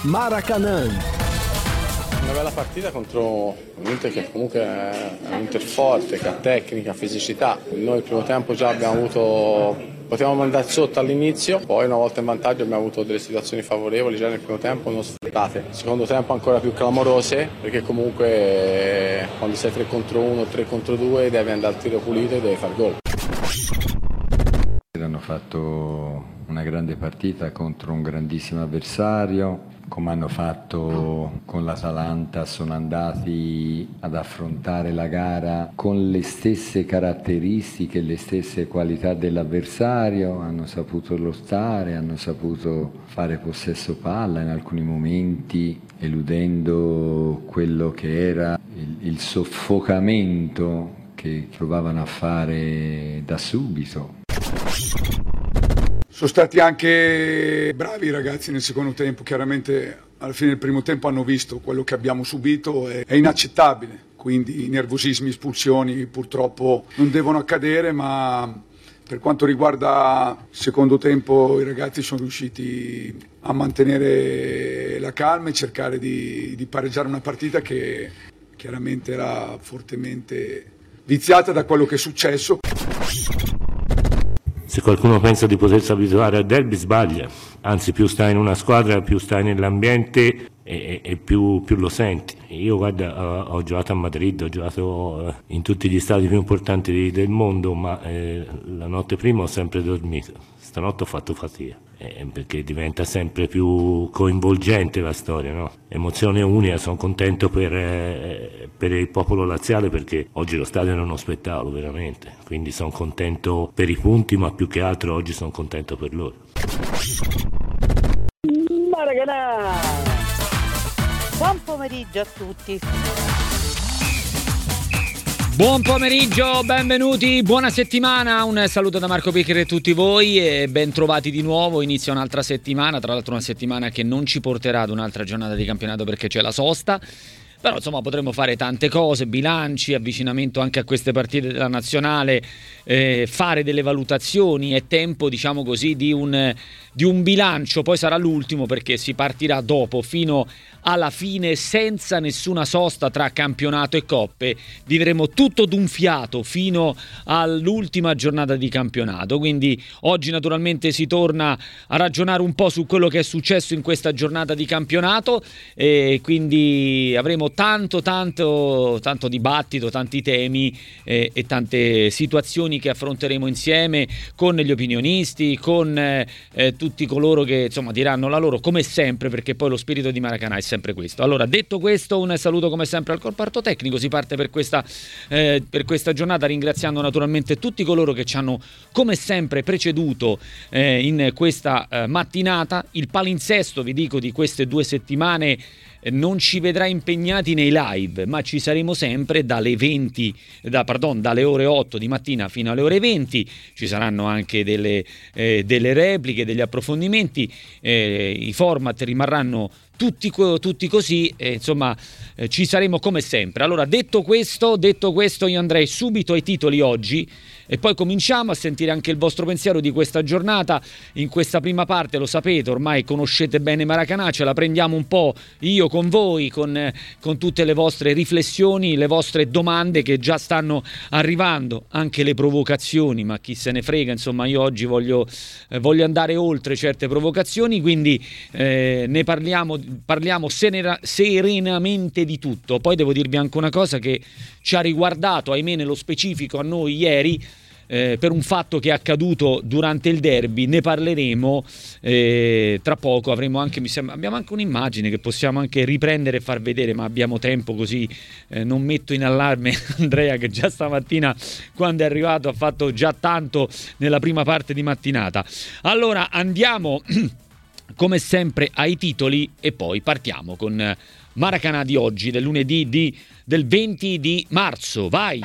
Maracanã. Una bella partita contro un Inter che comunque è un Inter forte, che ha tecnica, fisicità. Noi il primo tempo già potevamo andare sotto all'inizio, poi una volta in vantaggio abbiamo avuto delle situazioni favorevoli già nel primo tempo, non sfruttate. Secondo tempo ancora più clamorose, perché comunque quando sei 3 contro 1, 3 contro 2 devi andare al tiro pulito e devi far gol. Hanno fatto una grande partita contro un grandissimo avversario, come hanno fatto con l'Atalanta, sono andati ad affrontare la gara con le stesse caratteristiche, le stesse qualità dell'avversario, hanno saputo lottare, hanno saputo fare possesso palla in alcuni momenti, eludendo quello che era il soffocamento che provavano a fare da subito. Sono stati anche bravi i ragazzi nel secondo tempo, chiaramente alla fine del primo tempo hanno visto quello che abbiamo subito, è inaccettabile, quindi i nervosismi, espulsioni purtroppo non devono accadere, ma per quanto riguarda il secondo tempo i ragazzi sono riusciti a mantenere la calma e cercare di pareggiare una partita che chiaramente era fortemente viziata da quello che è successo. Se qualcuno pensa di potersi abituare al derby sbaglia, anzi più stai in una squadra, più stai nell'ambiente e più lo senti. Io guarda, ho giocato a Madrid, ho giocato in tutti gli stadi più importanti del mondo, ma la notte prima ho sempre dormito, stanotte ho fatto fatica, perché diventa sempre più coinvolgente la storia, no? Emozione unica, sono contento per il popolo laziale perché oggi lo stadio è uno spettacolo veramente, quindi sono contento per i punti, ma più che altro oggi sono contento per loro. Maracanã! Buon pomeriggio a tutti. Buon pomeriggio, benvenuti, buona settimana, un saluto da Marco Piccheri e tutti voi e ben trovati di nuovo. Inizia un'altra settimana, tra l'altro una settimana che non ci porterà ad un'altra giornata di campionato perché c'è la sosta. Però insomma potremo fare tante cose, bilanci, avvicinamento anche a queste partite della nazionale, fare delle valutazioni, è tempo diciamo così di un bilancio, poi sarà l'ultimo perché si partirà dopo fino alla fine senza nessuna sosta tra campionato e coppe, vivremo tutto d'un fiato fino all'ultima giornata di campionato, quindi oggi naturalmente si torna a ragionare un po' su quello che è successo in questa giornata di campionato e quindi avremo tanto dibattito, tanti temi e tante situazioni che affronteremo insieme con gli opinionisti, con tutti coloro che insomma diranno la loro come sempre, perché poi lo spirito di Maracanã è sempre questo. Allora, detto questo, un saluto come sempre al comparto tecnico. Si parte per questa giornata ringraziando naturalmente tutti coloro che ci hanno come sempre preceduto in questa mattinata. Il palinsesto, vi dico, di queste 2 settimane non ci vedrà impegnati nei live, ma ci saremo sempre dalle ore 8 di mattina fino alle ore 20. Ci saranno anche delle repliche, degli approfondimenti, i format rimarranno tutti così, insomma ci saremo come sempre. Allora, detto questo, io andrei subito ai titoli oggi e poi cominciamo a sentire anche il vostro pensiero di questa giornata. In questa prima parte, lo sapete, ormai conoscete bene Maracanã, ce la prendiamo un po' io con voi, con tutte le vostre riflessioni, le vostre domande che già stanno arrivando, anche le provocazioni, ma chi se ne frega, insomma io oggi voglio andare oltre certe provocazioni, quindi ne parliamo serenamente di tutto. Poi devo dirvi anche una cosa che ci ha riguardato, ahimè nello specifico a noi ieri, per un fatto che è accaduto durante il derby. Ne parleremo tra poco. Abbiamo anche un'immagine che possiamo anche riprendere e far vedere, ma abbiamo tempo, così non metto in allarme Andrea, che già stamattina quando è arrivato ha fatto già tanto nella prima parte di mattinata. Allora andiamo come sempre ai titoli e poi partiamo con Maracanã di oggi, del lunedì del 20 di marzo. Vai!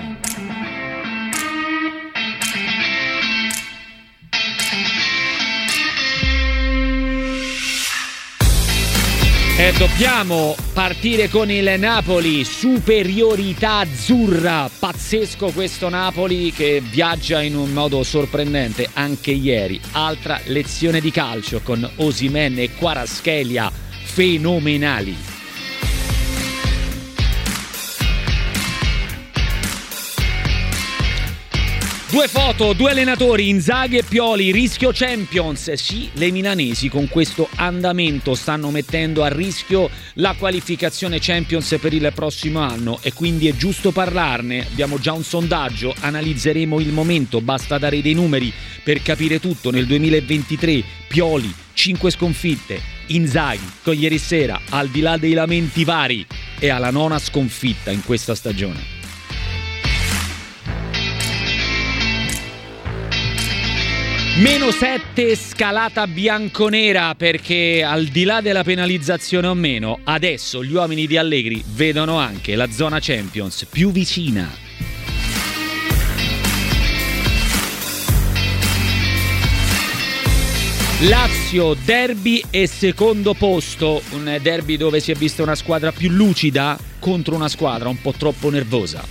E dobbiamo partire con il Napoli, superiorità azzurra, pazzesco questo Napoli che viaggia in un modo sorprendente anche ieri. Altra lezione di calcio con Osimhen e Kvaratskhelia fenomenali. Due foto, due allenatori, Inzaghi e Pioli, rischio Champions. Sì, le milanesi con questo andamento stanno mettendo a rischio la qualificazione Champions per il prossimo anno e quindi è giusto parlarne. Abbiamo già un sondaggio, analizzeremo il momento, basta dare dei numeri per capire tutto. Nel 2023 Pioli, 5 sconfitte, Inzaghi con ieri sera, al di là dei lamenti vari, è alla 9ª sconfitta in questa stagione. -7 scalata bianconera, perché al di là della penalizzazione o meno, adesso gli uomini di Allegri vedono anche la zona Champions più vicina. Lazio, derby e secondo posto, un derby dove si è vista una squadra più lucida contro una squadra un po' troppo nervosa.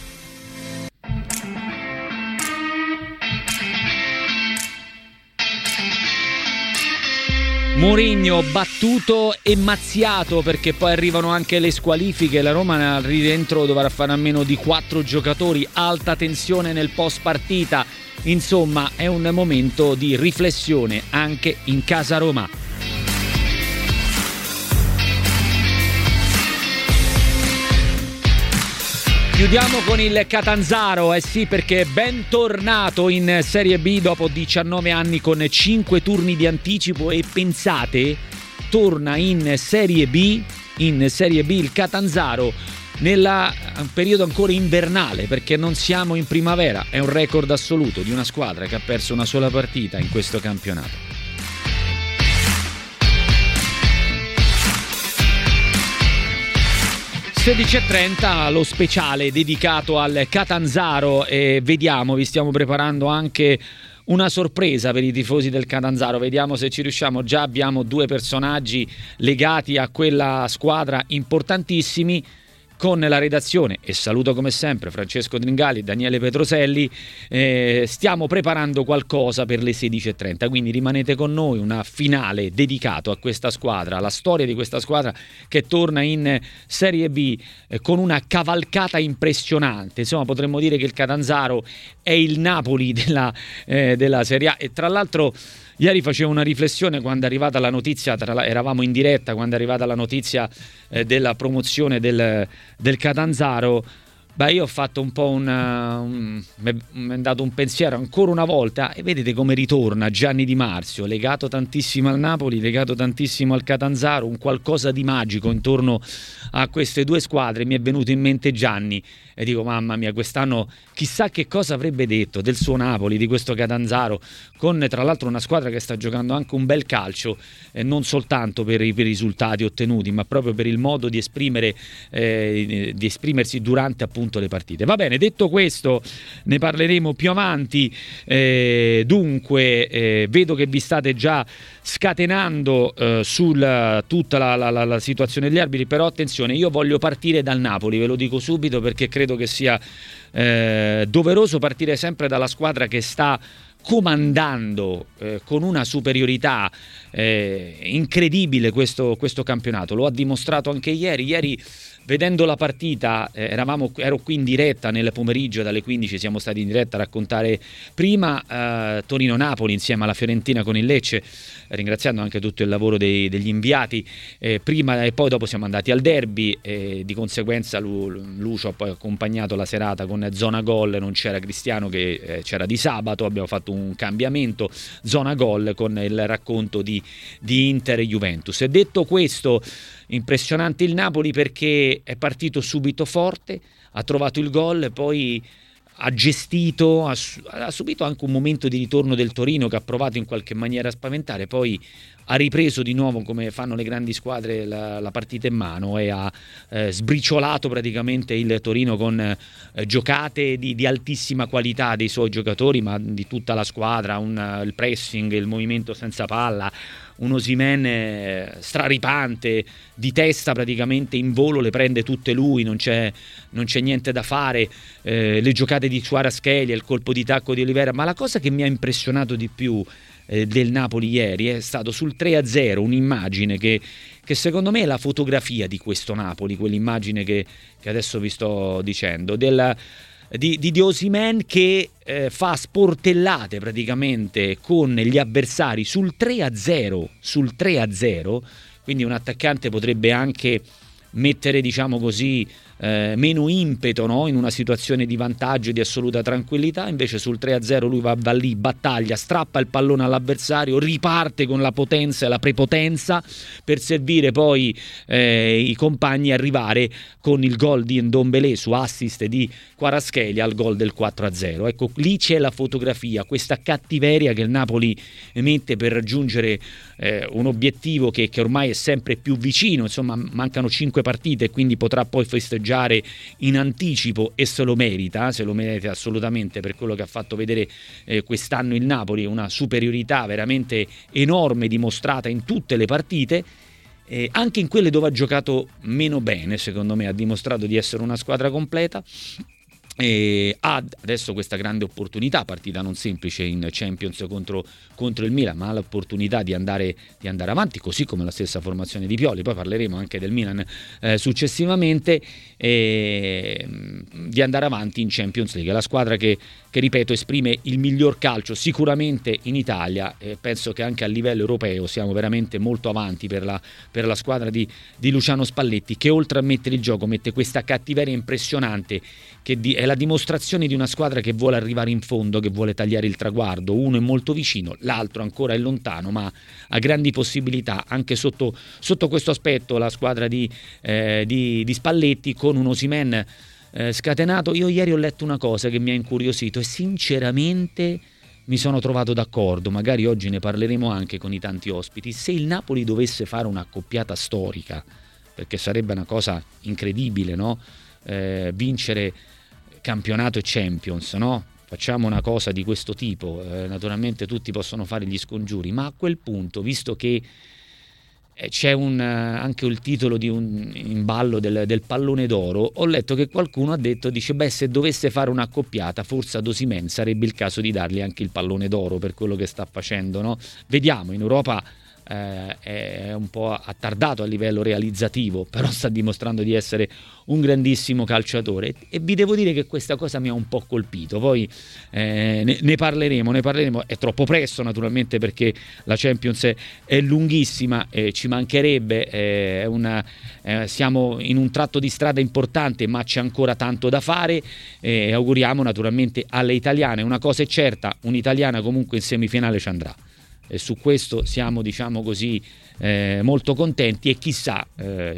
Mourinho battuto e mazziato, perché poi arrivano anche le squalifiche. La Roma al rientro dovrà fare a meno di 4 giocatori, alta tensione nel post partita. Insomma, è un momento di riflessione anche in casa Roma. Chiudiamo con il Catanzaro, sì, perché è bentornato in Serie B dopo 19 anni con 5 turni di anticipo e pensate, torna in Serie B il Catanzaro nel periodo ancora invernale, perché non siamo in primavera. È un record assoluto di una squadra che ha perso una sola partita in questo campionato. Alle 16:30 lo speciale dedicato al Catanzaro, e vediamo, vi stiamo preparando anche una sorpresa per i tifosi del Catanzaro, vediamo se ci riusciamo. Già abbiamo 2 personaggi legati a quella squadra importantissimi con la redazione, e saluto come sempre Francesco Tringali e Daniele Petroselli. Stiamo preparando qualcosa per le 16:30, quindi rimanete con noi, una finale dedicato a questa squadra, alla storia di questa squadra che torna in Serie B con una cavalcata impressionante. Insomma, potremmo dire che il Catanzaro è il Napoli della Serie A. E tra l'altro ieri facevo una riflessione quando è arrivata la notizia, eravamo in diretta quando è arrivata la notizia della promozione del Catanzaro. Beh, io ho fatto un po' mi è dato un pensiero ancora una volta, e vedete come ritorna Gianni Di Marzio, legato tantissimo al Napoli, legato tantissimo al Catanzaro, un qualcosa di magico intorno a queste 2 squadre. Mi è venuto in mente Gianni e dico, mamma mia, quest'anno chissà che cosa avrebbe detto del suo Napoli, di questo Catanzaro, con tra l'altro una squadra che sta giocando anche un bel calcio, non soltanto per i risultati ottenuti, ma proprio per il modo di esprimersi durante appunto le partite. Va bene, detto questo, ne parleremo più avanti. Dunque, vedo che vi state già scatenando sul tutta la situazione degli arbitri, però attenzione, io voglio partire dal Napoli, ve lo dico subito, perché credo che sia doveroso partire sempre dalla squadra che sta comandando con una superiorità incredibile questo campionato. Lo ha dimostrato anche ieri. Vedendo la partita, ero qui in diretta nel pomeriggio, dalle 15 siamo stati in diretta a raccontare prima Torino-Napoli insieme alla Fiorentina con il Lecce, ringraziando anche tutto il lavoro degli inviati, prima e poi dopo siamo andati al derby, di conseguenza Lucio ha poi accompagnato la serata con zona gol, non c'era Cristiano che c'era di sabato, abbiamo fatto un cambiamento, zona gol con il racconto di Inter e Juventus. E detto questo, impressionante il Napoli, perché è partito subito forte, ha trovato il gol, poi ha gestito, ha subito anche un momento di ritorno del Torino che ha provato in qualche maniera a spaventare, poi ha ripreso di nuovo, come fanno le grandi squadre, la partita in mano, e ha sbriciolato praticamente il Torino con giocate di altissima qualità dei suoi giocatori, ma di tutta la squadra, il pressing, il movimento senza palla, un Osimhen straripante, di testa praticamente in volo, le prende tutte lui, non c'è niente da fare, le giocate di Kvaratskhelia, il colpo di tacco di Oliveira. Ma la cosa che mi ha impressionato di più del Napoli ieri, è stato sul 3-0, un'immagine che secondo me è la fotografia di questo Napoli, quell'immagine che adesso vi sto dicendo, di Osimhen che fa sportellate praticamente con gli avversari sul 3-0, quindi un attaccante potrebbe anche mettere, diciamo così, meno impeto, no? In una situazione di vantaggio e di assoluta tranquillità. Invece sul 3-0 lui va lì, battaglia, strappa il pallone all'avversario, riparte con la potenza e la prepotenza per servire poi i compagni e arrivare con il gol di Ndombele su assist di Kvaratskhelia al gol del 4-0. Ecco, lì c'è la fotografia, questa cattiveria che il Napoli mette per raggiungere un obiettivo che ormai è sempre più vicino. Insomma, mancano 5 partite, quindi potrà poi festeggiare in anticipo e se lo merita assolutamente, per quello che ha fatto vedere quest'anno il Napoli, una superiorità veramente enorme dimostrata in tutte le partite, anche in quelle dove ha giocato meno bene. Secondo me ha dimostrato di essere una squadra completa. Ha adesso questa grande opportunità, partita non semplice in Champions contro il Milan, ma ha l'opportunità di andare avanti, così come la stessa formazione di Pioli. Poi parleremo anche del Milan successivamente, di andare avanti in Champions League. È la squadra che ripeto esprime il miglior calcio sicuramente in Italia, e penso che anche a livello europeo siamo veramente molto avanti per la squadra di Luciano Spalletti, che oltre a mettere il gioco mette questa cattiveria impressionante, che è la dimostrazione di una squadra che vuole arrivare in fondo, che vuole tagliare il traguardo. Uno è molto vicino, l'altro ancora è lontano, ma ha grandi possibilità anche sotto questo aspetto. La squadra di Spalletti, con un Osimhen scatenato. Io ieri ho letto una cosa che mi ha incuriosito e sinceramente mi sono trovato d'accordo. Magari oggi ne parleremo anche con i tanti ospiti. Se il Napoli dovesse fare un'accoppiata storica, perché sarebbe una cosa incredibile, no? Vincere campionato e Champions, no? Facciamo una cosa di questo tipo, naturalmente tutti possono fare gli scongiuri, ma a quel punto, visto che c'è anche il titolo in ballo del pallone d'oro, ho letto che qualcuno ha detto, se dovesse fare un'accoppiata, forse ad Osimhen sarebbe il caso di dargli anche il pallone d'oro per quello che sta facendo, no? Vediamo, in Europa è un po' attardato a livello realizzativo, però sta dimostrando di essere un grandissimo calciatore, e vi devo dire che questa cosa mi ha un po' colpito. Poi ne parleremo. È troppo presto naturalmente, perché la Champions è lunghissima, ci mancherebbe, siamo in un tratto di strada importante, ma c'è ancora tanto da fare, e auguriamo naturalmente alle italiane. Una cosa è certa, un'italiana comunque in semifinale ci andrà, e su questo siamo, diciamo così, molto contenti, e chissà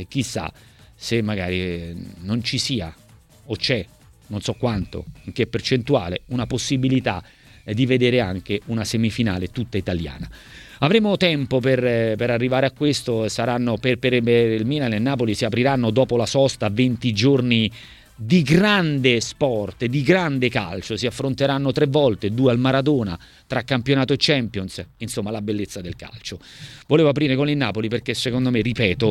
se magari non ci sia, o c'è, non so quanto, in che percentuale, una possibilità di vedere anche una semifinale tutta italiana. Avremo tempo per arrivare a questo. Saranno per il Milan e il Napoli, si apriranno dopo la sosta 20 giorni di grande sport, di grande calcio. Si affronteranno 3 volte, 2 al Maradona, tra campionato e Champions, insomma la bellezza del calcio. Volevo aprire con il Napoli perché secondo me, ripeto,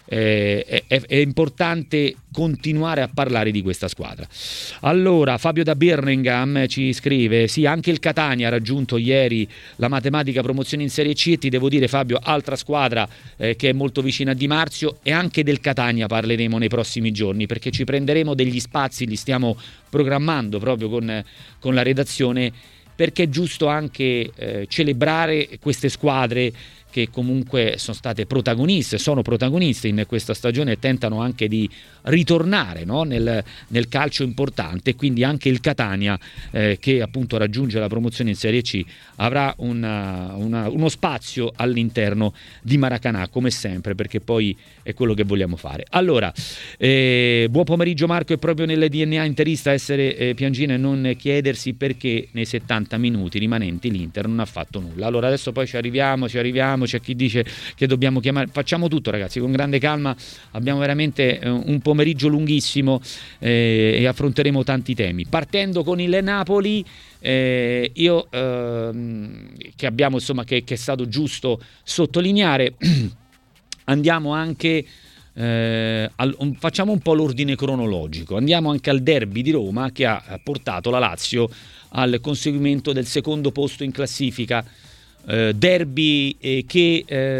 è importante continuare a parlare di questa squadra. Allora, Fabio da Birmingham ci scrive: sì, anche il Catania ha raggiunto ieri la matematica promozione in Serie C, e ti devo dire, Fabio, altra squadra che è molto vicina a Di Marzio, e anche del Catania parleremo nei prossimi giorni, perché ci prenderemo degli spazi, li stiamo programmando proprio con la redazione, perché è giusto anche celebrare queste squadre che comunque sono protagoniste in questa stagione, e tentano anche di ritornare, no? nel calcio importante. Quindi anche il Catania, che appunto raggiunge la promozione in Serie C, avrà uno spazio all'interno di Maracanà, come sempre, perché poi è quello che vogliamo fare. Allora, buon pomeriggio Marco. È proprio nel DNA interista essere piangina e non chiedersi perché nei 70 minuti rimanenti l'Inter non ha fatto nulla. Allora adesso poi ci arriviamo, c'è chi dice che dobbiamo chiamare, facciamo tutto ragazzi con grande calma, abbiamo veramente un pomeriggio lunghissimo, e affronteremo tanti temi, partendo con il Napoli. Che abbiamo, insomma, che è stato giusto sottolineare. Andiamo anche facciamo un po' l'ordine cronologico, andiamo anche al derby di Roma, che ha portato la Lazio al conseguimento del secondo posto in classifica. derby che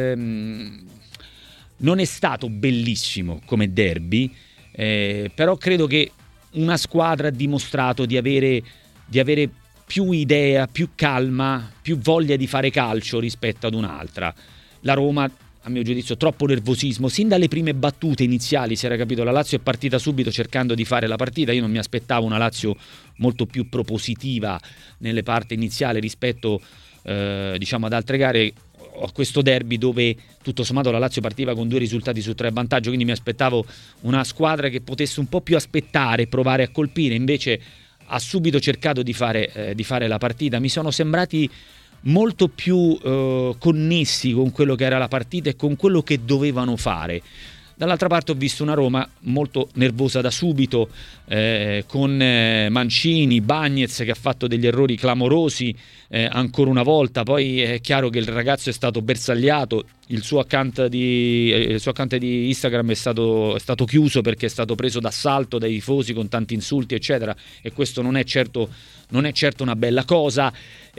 non è stato bellissimo come derby, però credo che una squadra ha dimostrato di avere più idea, più calma, più voglia di fare calcio rispetto ad un'altra. La Roma, a mio giudizio, troppo nervosismo. Sin dalle prime battute iniziali si era capito, la Lazio è partita subito cercando di fare la partita. Io non mi aspettavo una Lazio molto più propositiva nelle parti iniziali rispetto ad altre gare, a questo derby dove tutto sommato la Lazio partiva con 2 risultati su 3 vantaggio, quindi mi aspettavo una squadra che potesse un po' più aspettare, provare a colpire. Invece ha subito cercato di fare la partita. Mi sono sembrati molto più connessi con quello che era la partita e con quello che dovevano fare. Dall'altra parte ho visto una Roma molto nervosa da subito, con Mancini, Bagnez che ha fatto degli errori clamorosi ancora una volta. Poi è chiaro che il ragazzo è stato bersagliato, il suo account di Instagram è stato chiuso perché è stato preso d'assalto dai tifosi con tanti insulti eccetera, e questo non è certo una bella cosa,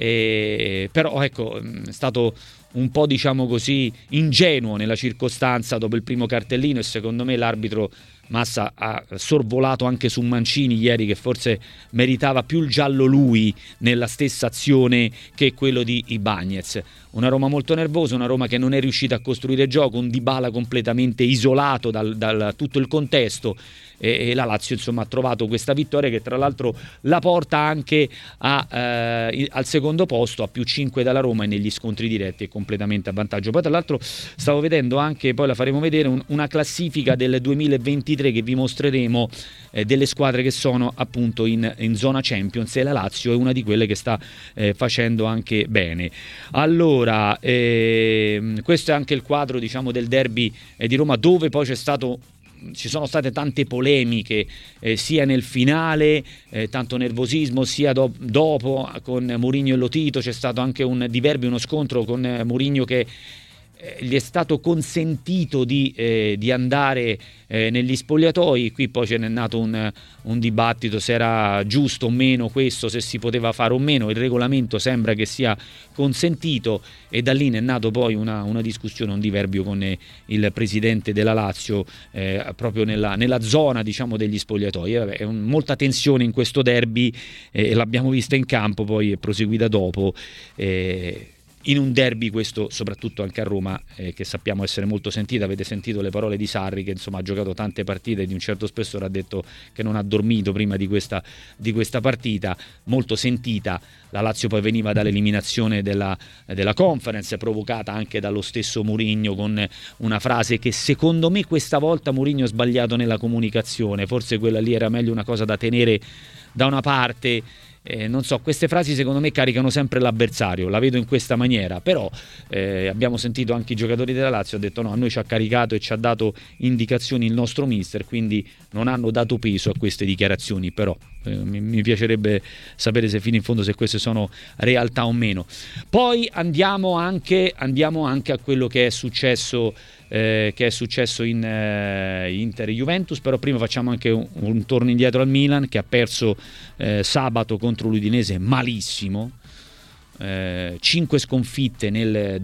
però ecco, è stato un po', diciamo così, ingenuo nella circostanza dopo il primo cartellino, e secondo me l'arbitro Massa ha sorvolato anche su Mancini ieri, che forse meritava più il giallo lui nella stessa azione che quello di Ibañez. Una Roma molto nervosa, una Roma che non è riuscita a costruire gioco, un Dybala completamente isolato dal tutto il contesto, e la Lazio insomma ha trovato questa vittoria che tra l'altro la porta anche al secondo posto, a +5 dalla Roma, e negli scontri diretti è completamente a vantaggio. Poi tra l'altro stavo vedendo anche, poi la faremo vedere, una classifica del 2023 che vi mostreremo, delle squadre che sono appunto in zona Champions, e la Lazio è una di quelle che sta facendo anche bene. Allora, questo è anche il quadro, diciamo, del derby di Roma, dove poi ci sono state tante polemiche, sia nel finale, tanto nervosismo, sia dopo con Mourinho e Lotito. C'è stato anche un diverbio, uno scontro con Mourinho che gli è stato consentito di andare negli spogliatoi. Qui poi ce n'è nato un dibattito se era giusto o meno questo, se si poteva fare o meno. Il regolamento sembra che sia consentito, e da lì ne è nato poi una discussione, un diverbio con il presidente della Lazio, proprio nella zona, diciamo, degli spogliatoi. Molta tensione in questo derby, l'abbiamo vista in campo, poi è proseguita dopo. In un derby, questo soprattutto anche a Roma, che sappiamo essere molto sentita. Avete sentito le parole di Sarri, che insomma ha giocato tante partite e di un certo spessore ha detto che non ha dormito prima di questa partita, molto sentita. La Lazio poi veniva dall'eliminazione della Conference, provocata anche dallo stesso Mourinho, con una frase che secondo me questa volta Mourinho ha sbagliato nella comunicazione. Forse quella lì era meglio una cosa da tenere da una parte. Non so, queste frasi secondo me caricano sempre l'avversario, la vedo in questa maniera, però abbiamo sentito anche i giocatori della Lazio, ha detto no, a noi ci ha caricato e ci ha dato indicazioni il nostro mister, quindi non hanno dato peso a queste dichiarazioni. Però mi piacerebbe sapere se fino in fondo se queste sono realtà o meno. Poi andiamo anche a quello che è successo in Inter e Juventus, però prima facciamo anche un torno indietro al Milan, che ha perso sabato contro l'Udinese malissimo, 5 sconfitte nel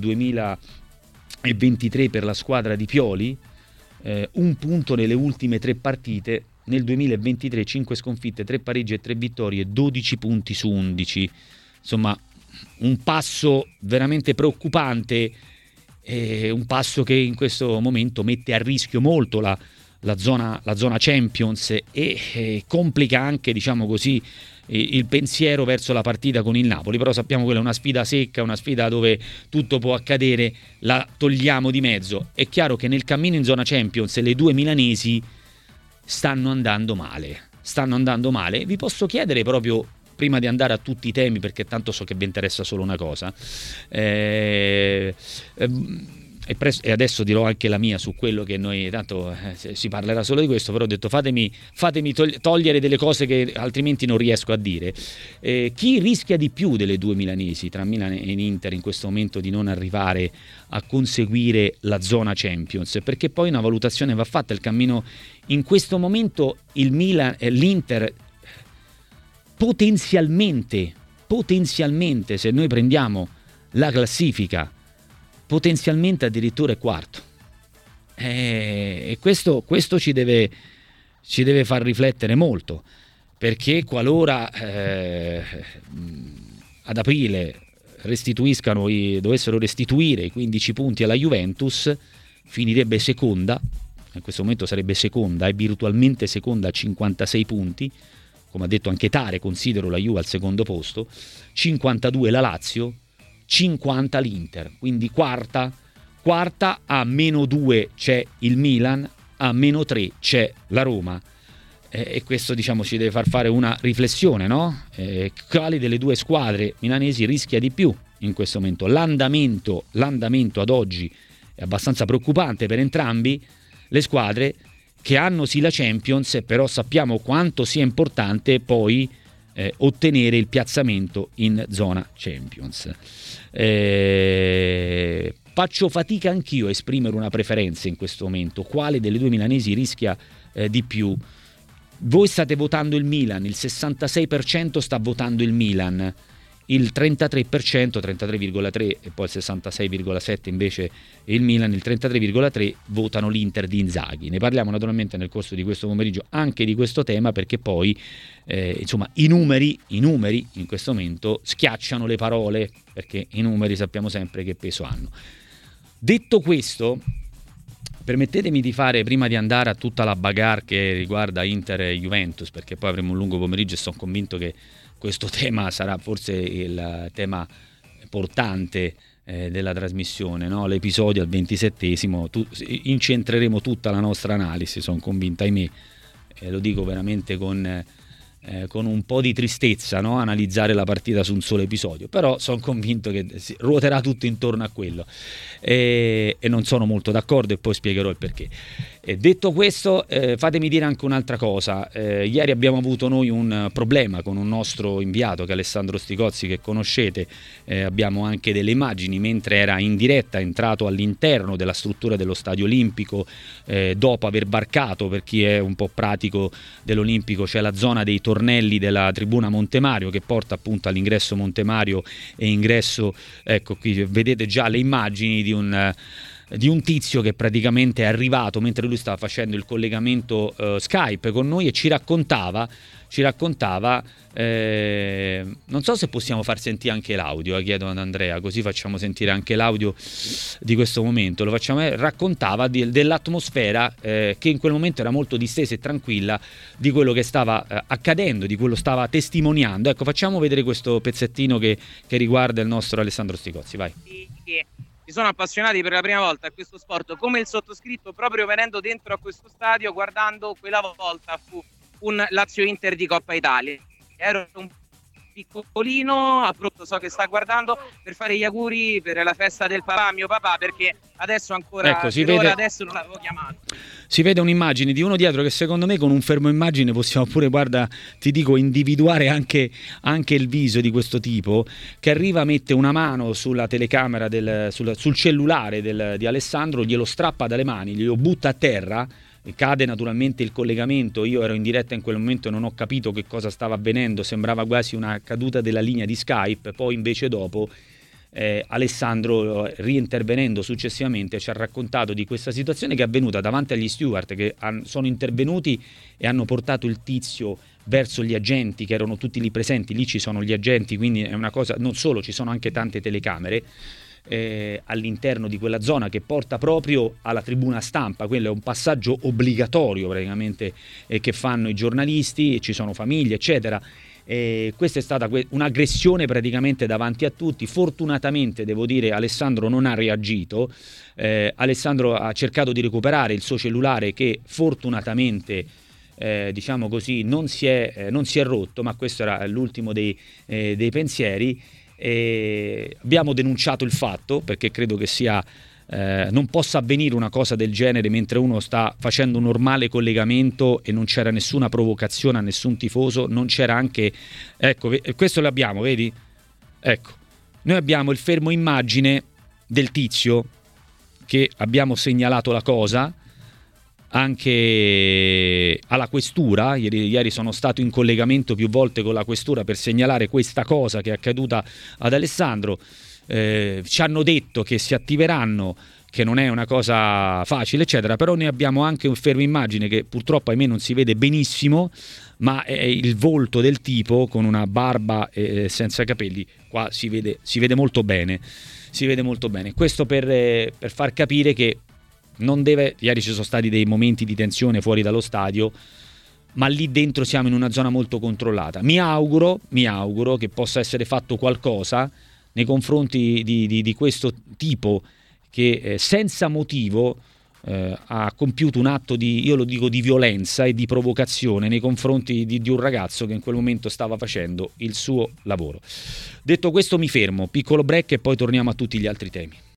2023 per la squadra di Pioli, un punto nelle ultime 3 partite. Nel 2023 5 sconfitte, 3 pareggi e 3 vittorie, 12 punti su 11. Insomma, un passo veramente preoccupante, un passo che in questo momento mette a rischio molto la zona Champions, e complica anche, diciamo così, il pensiero verso la partita con il Napoli. Però sappiamo che quella è una sfida secca, una sfida dove tutto può accadere, la togliamo di mezzo. È chiaro che nel cammino in zona Champions le 2 milanesi stanno andando male. Vi posso chiedere, proprio prima di andare a tutti i temi, perché tanto so che vi interessa solo una cosa, e adesso dirò anche la mia su quello che noi, tanto si parlerà solo di questo, però ho detto fatemi togliere delle cose che altrimenti non riesco a dire. Chi rischia di più delle 2 milanesi, tra Milan e Inter, in questo momento di non arrivare a conseguire la zona Champions? Perché poi una valutazione va fatta. Il cammino in questo momento, il Milan e l'Inter potenzialmente, se noi prendiamo la classifica, potenzialmente addirittura è quarto. E questo ci deve far riflettere molto, perché qualora ad aprile dovessero restituire i 15 punti alla Juventus, finirebbe seconda. In questo momento sarebbe seconda, è virtualmente seconda a 56 punti, come ha detto anche Tare, considero la Juve al secondo posto, 52 la Lazio, 50 l'Inter, quindi quarta a -2 c'è il Milan, a -3 c'è la Roma, e questo diciamo ci deve far fare una riflessione, no? Quale delle due squadre milanesi rischia di più in questo momento? L'andamento ad oggi è abbastanza preoccupante per entrambi le squadre, che hanno sì la Champions, però sappiamo quanto sia importante poi ottenere il piazzamento in zona Champions. Faccio fatica anch'io a esprimere una preferenza in questo momento. Quale delle due milanesi rischia di più? Voi state votando il Milan, il 66% sta votando il Milan, il 33%, 33,3 e poi il 66,7 invece il Milan, il 33,3 votano l'Inter di Inzaghi. Ne parliamo naturalmente nel corso di questo pomeriggio anche di questo tema, perché poi insomma i numeri in questo momento schiacciano le parole, perché i numeri sappiamo sempre che peso hanno. Detto questo, permettetemi di fare, prima di andare a tutta la bagarre che riguarda Inter e Juventus, perché poi avremo un lungo pomeriggio e sono convinto che questo tema sarà forse il tema portante della trasmissione, no? L'episodio al 27esimo, incentreremo tutta la nostra analisi, sono convinto, ahimè, lo dico veramente con un po' di tristezza, no? Analizzare la partita su un solo episodio, però sono convinto che ruoterà tutto intorno a quello, e non sono molto d'accordo e poi spiegherò il perché. Detto questo, fatemi dire anche un'altra cosa. Ieri abbiamo avuto noi un problema con un nostro inviato, che è Alessandro Sticozzi, che conoscete. Abbiamo anche delle immagini mentre era in diretta, entrato all'interno della struttura dello Stadio Olimpico, dopo aver barcato. Per chi è un po' pratico dell'Olimpico, c'è la zona dei tornelli della tribuna Montemario, che porta appunto all'ingresso Montemario e ingresso, ecco qui vedete già le immagini di un tizio che praticamente è arrivato mentre lui stava facendo il collegamento Skype con noi, e ci raccontava non so se possiamo far sentire anche l'audio, chiedo ad Andrea, così facciamo sentire anche l'audio di questo momento. Lo facciamo, raccontava dell'atmosfera che in quel momento era molto distesa e tranquilla, di quello che stava accadendo, di quello stava testimoniando. Ecco, facciamo vedere questo pezzettino che riguarda il nostro Alessandro Sticozzi, vai. Si sono appassionati per la prima volta a questo sport, come il sottoscritto, proprio venendo dentro a questo stadio, guardando quella volta fu un Lazio-Inter di Coppa Italia. Ero un piccolino, appunto so che sta guardando, per fare gli auguri per la festa del papà, mio papà, perché adesso ancora, ecco, si vede, adesso non l'avevo chiamato. Si vede un'immagine di uno dietro che secondo me con un fermo immagine possiamo pure, guarda, ti dico, individuare anche il viso di questo tipo, che arriva, mette una mano sulla telecamera sul cellulare di Alessandro, glielo strappa dalle mani, glielo butta a terra. Cade naturalmente il collegamento. Io ero in diretta in quel momento e non ho capito che cosa stava avvenendo, sembrava quasi una caduta della linea di Skype. Poi invece dopo Alessandro, riintervenendo successivamente, ci ha raccontato di questa situazione che è avvenuta davanti agli steward, che sono intervenuti e hanno portato il tizio verso gli agenti che erano tutti lì presenti. Lì ci sono gli agenti, quindi è una cosa, non solo, ci sono anche tante telecamere all'interno di quella zona che porta proprio alla tribuna stampa. Quello è un passaggio obbligatorio praticamente che fanno i giornalisti, ci sono famiglie eccetera. Questa è stata un'aggressione praticamente davanti a tutti. Fortunatamente, devo dire, Alessandro non ha reagito. Alessandro ha cercato di recuperare il suo cellulare, che fortunatamente diciamo così non si è rotto, ma questo era l'ultimo dei pensieri. Abbiamo denunciato il fatto, perché credo che sia non possa avvenire una cosa del genere mentre uno sta facendo un normale collegamento e non c'era nessuna provocazione a nessun tifoso, non c'era anche, ecco, questo l'abbiamo, vedi? Ecco, noi abbiamo il fermo immagine del tizio che abbiamo segnalato la cosa anche alla questura. Ieri sono stato in collegamento più volte con la questura per segnalare questa cosa che è accaduta ad Alessandro. ci hanno detto che si attiveranno, che non è una cosa facile, eccetera, però noi abbiamo anche un fermo immagine che purtroppo ahimè non si vede benissimo, ma è il volto del tipo con una barba senza capelli, qua si vede molto bene, questo per far capire che non deve, ieri ci sono stati dei momenti di tensione fuori dallo stadio, ma lì dentro siamo in una zona molto controllata. Mi auguro che possa essere fatto qualcosa nei confronti di questo tipo che senza motivo ha compiuto un atto io lo dico, di violenza e di provocazione nei confronti di un ragazzo che in quel momento stava facendo il suo lavoro. Detto questo mi fermo, piccolo break e poi torniamo a tutti gli altri temi.